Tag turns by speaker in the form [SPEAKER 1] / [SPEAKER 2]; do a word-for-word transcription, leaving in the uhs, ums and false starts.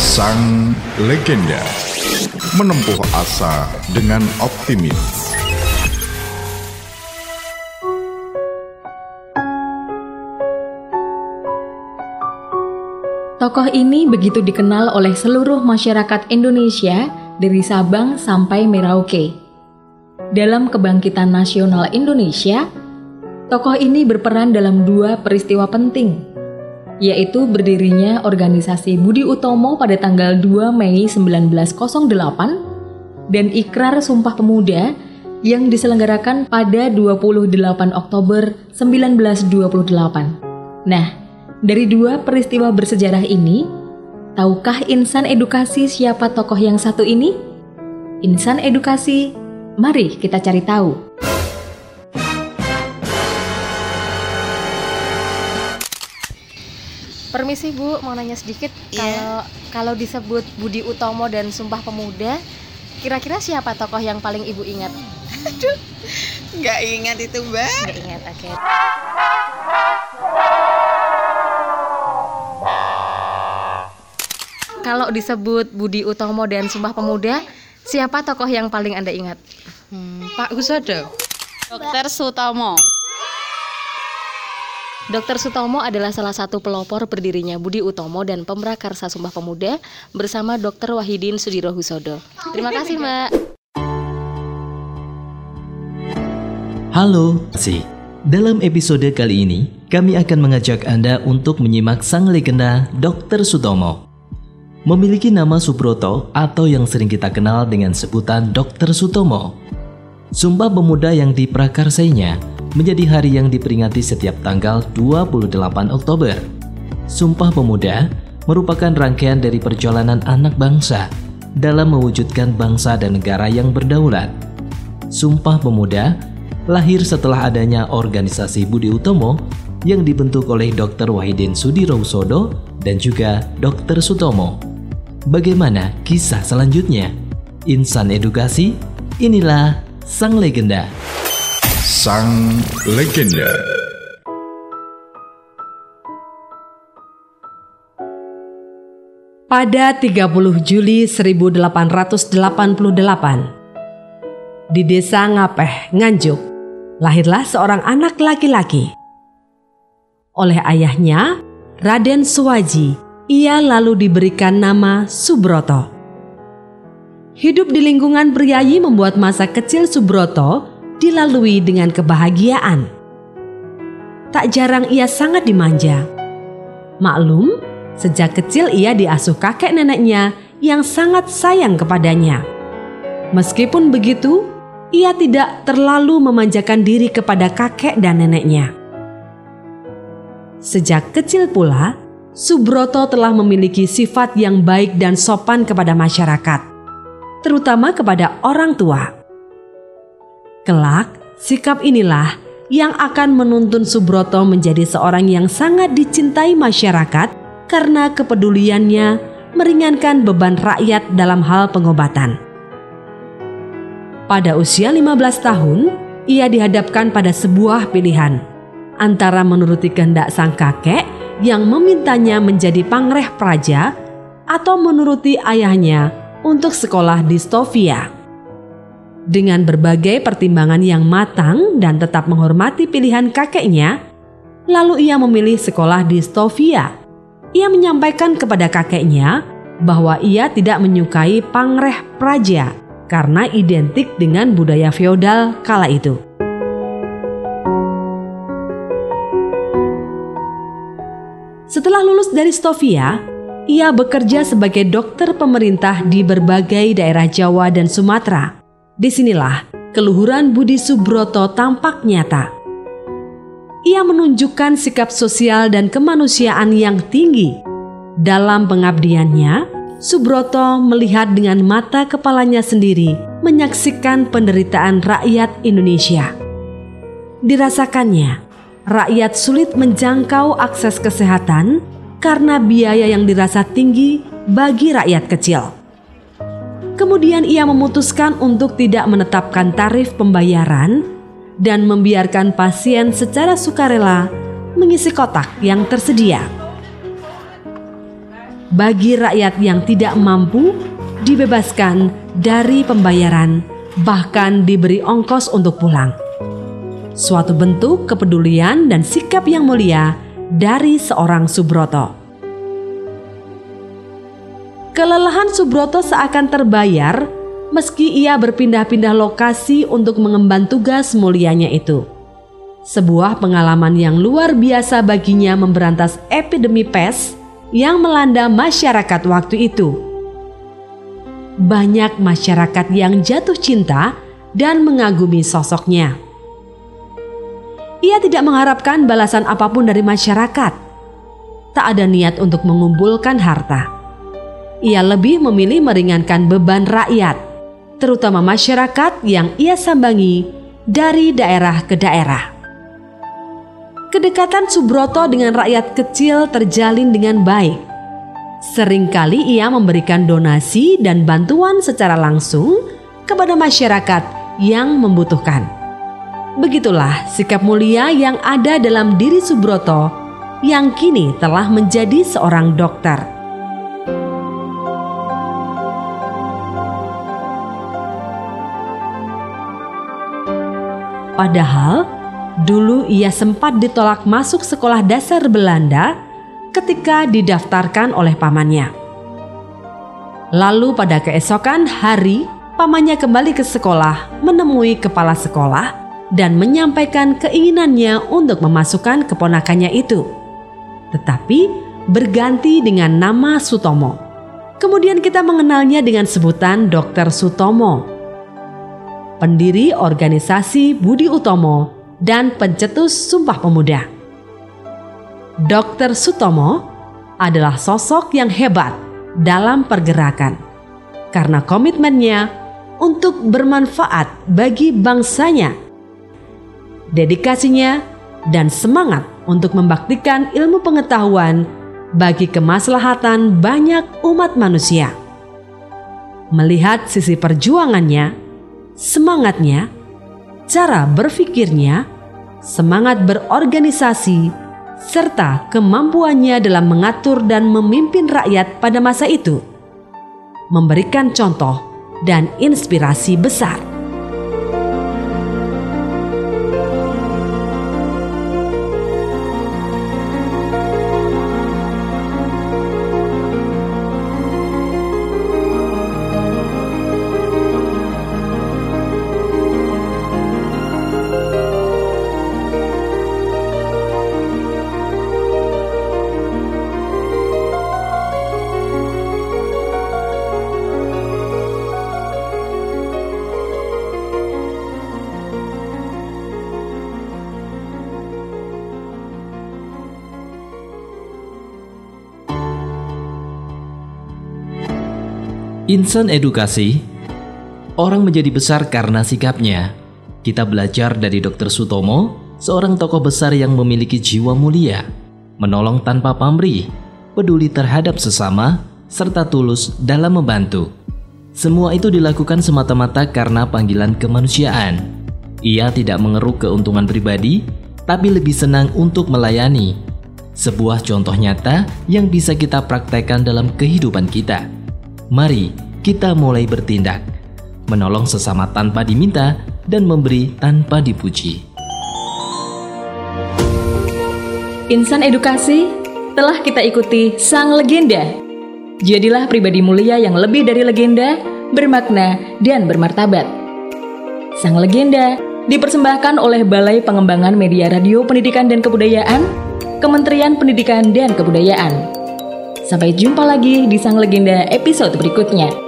[SPEAKER 1] Sang legenda menempuh asa dengan optimis.
[SPEAKER 2] Tokoh ini begitu dikenal oleh seluruh masyarakat Indonesia dari Sabang sampai Merauke. Dalam kebangkitan nasional Indonesia, tokoh ini berperan dalam dua peristiwa penting, yaitu berdirinya organisasi Budi Utomo pada tanggal dua Mei seribu sembilan ratus delapan dan Ikrar Sumpah Pemuda yang diselenggarakan pada dua puluh delapan Oktober seribu sembilan ratus dua puluh delapan. Nah, dari dua peristiwa bersejarah ini, tahukah insan edukasi siapa tokoh yang satu ini? Insan edukasi, mari kita cari tahu. Permisi Bu, mau nanya sedikit. Kalau yeah. kalau disebut Budi Utomo dan Sumpah Pemuda, kira-kira siapa tokoh yang paling Ibu ingat?
[SPEAKER 3] Aduh, nggak ingat itu Mbak.
[SPEAKER 2] Nggak ingat, oke. Okay. Kalau disebut Budi Utomo dan Sumpah Pemuda, siapa tokoh yang paling Anda ingat?
[SPEAKER 3] Hmm, Pak Husodo. Dokter Sutomo.
[SPEAKER 2] Dokter Sutomo adalah salah satu pelopor berdirinya Budi Utomo dan Pemrakarsa Sumpah Pemuda bersama Dokter Wahidin Sudirohusodo. Terima kasih, Mbak.
[SPEAKER 4] Halo, si. Dalam episode kali ini, kami akan mengajak Anda untuk menyimak sang legenda Dokter Sutomo. Memiliki nama Subroto atau yang sering kita kenal dengan sebutan Dokter Sutomo. Sumpah Pemuda yang diprakarsainya menjadi hari yang diperingati setiap tanggal dua puluh delapan Oktober. Sumpah Pemuda merupakan rangkaian dari perjalanan anak bangsa dalam mewujudkan bangsa dan negara yang berdaulat. Sumpah Pemuda lahir setelah adanya organisasi Budi Utomo yang dibentuk oleh Dokter Wahidin Sudirohusodo dan juga Dokter Sutomo. Bagaimana kisah selanjutnya? Insan edukasi, inilah sang legenda.
[SPEAKER 1] Sang legenda.
[SPEAKER 5] Pada tiga puluh Juli seribu delapan ratus delapan puluh delapan, di desa Ngapeh, Nganjuk, lahirlah seorang anak laki-laki. Oleh ayahnya, Raden Suwaji, ia lalu diberikan nama Subroto. Hidup di lingkungan priayi membuat masa kecil Subroto dilalui dengan kebahagiaan. Tak jarang ia sangat dimanja. Maklum, sejak kecil ia diasuh kakek neneknya yang sangat sayang kepadanya. Meskipun begitu, ia tidak terlalu memanjakan diri kepada kakek dan neneknya. Sejak kecil pula, Subroto telah memiliki sifat yang baik dan sopan kepada masyarakat, terutama kepada orang tua. Kelak, sikap inilah yang akan menuntun Subroto menjadi seorang yang sangat dicintai masyarakat karena kepeduliannya meringankan beban rakyat dalam hal pengobatan. Pada usia lima belas tahun, ia dihadapkan pada sebuah pilihan antara menuruti kehendak sang kakek yang memintanya menjadi pangreh praja atau menuruti ayahnya untuk sekolah di Stovia. Dengan berbagai pertimbangan yang matang dan tetap menghormati pilihan kakeknya, lalu ia memilih sekolah di Stovia. Ia menyampaikan kepada kakeknya bahwa ia tidak menyukai pangreh praja karena identik dengan budaya feodal kala itu. Setelah lulus dari Stovia, ia bekerja sebagai dokter pemerintah di berbagai daerah Jawa dan Sumatera. Disinilah keluhuran Budi Subroto tampak nyata. Ia menunjukkan sikap sosial dan kemanusiaan yang tinggi. Dalam pengabdiannya, Subroto melihat dengan mata kepalanya sendiri menyaksikan penderitaan rakyat Indonesia. Dirasakannya, rakyat sulit menjangkau akses kesehatan karena biaya yang dirasa tinggi bagi rakyat kecil. Kemudian ia memutuskan untuk tidak menetapkan tarif pembayaran dan membiarkan pasien secara sukarela mengisi kotak yang tersedia. bagi rakyat yang tidak mampu dibebaskan dari pembayaran, bahkan diberi ongkos untuk pulang. Suatu bentuk kepedulian dan sikap yang mulia dari seorang Subroto. Kelelahan Subroto seakan terbayar meski ia berpindah-pindah lokasi untuk mengemban tugas mulianya itu. Sebuah pengalaman yang luar biasa baginya memberantas epidemi pes yang melanda masyarakat waktu itu. Banyak masyarakat yang jatuh cinta dan mengagumi sosoknya. Ia tidak mengharapkan balasan apapun dari masyarakat. Tak ada niat untuk mengumpulkan harta. Ia lebih memilih meringankan beban rakyat, terutama masyarakat yang ia sambangi dari daerah ke daerah. Kedekatan Subroto dengan rakyat kecil terjalin dengan baik. Seringkali ia memberikan donasi dan bantuan secara langsung kepada masyarakat yang membutuhkan. Begitulah sikap mulia yang ada dalam diri Subroto yang kini telah menjadi seorang dokter. Padahal dulu ia sempat ditolak masuk sekolah dasar Belanda ketika didaftarkan oleh pamannya. Lalu pada keesokan hari, pamannya kembali ke sekolah menemui kepala sekolah dan menyampaikan keinginannya untuk memasukkan keponakannya itu. Tetapi berganti dengan nama Sutomo. Kemudian kita mengenalnya dengan sebutan Dokter Sutomo, pendiri organisasi Budi Utomo dan pencetus Sumpah Pemuda. Dokter Sutomo adalah sosok yang hebat dalam pergerakan karena komitmennya untuk bermanfaat bagi bangsanya, dedikasinya dan semangat untuk membaktikan ilmu pengetahuan bagi kemaslahatan banyak umat manusia. Melihat sisi perjuangannya, semangatnya, cara berpikirnya, semangat berorganisasi, serta kemampuannya dalam mengatur dan memimpin rakyat pada masa itu, memberikan contoh dan inspirasi besar.
[SPEAKER 4] Insan edukasi, orang menjadi besar karena sikapnya. Kita belajar dari Dokter Sutomo, seorang tokoh besar yang memiliki jiwa mulia, menolong tanpa pamrih, peduli terhadap sesama, serta tulus dalam membantu. Semua itu dilakukan semata-mata karena panggilan kemanusiaan. Ia tidak mengeruk keuntungan pribadi, tapi lebih senang untuk melayani. Sebuah contoh nyata yang bisa kita praktekkan dalam kehidupan kita. Mari kita mulai bertindak, menolong sesama tanpa diminta dan memberi tanpa dipuji.
[SPEAKER 2] Insan edukasi, telah kita ikuti sang legenda. Jadilah pribadi mulia yang lebih dari legenda, bermakna dan bermartabat. Sang legenda dipersembahkan oleh Balai Pengembangan Media Radio Pendidikan dan Kebudayaan, Kementerian Pendidikan dan Kebudayaan. Sampai jumpa lagi di Sang Legenda episode berikutnya.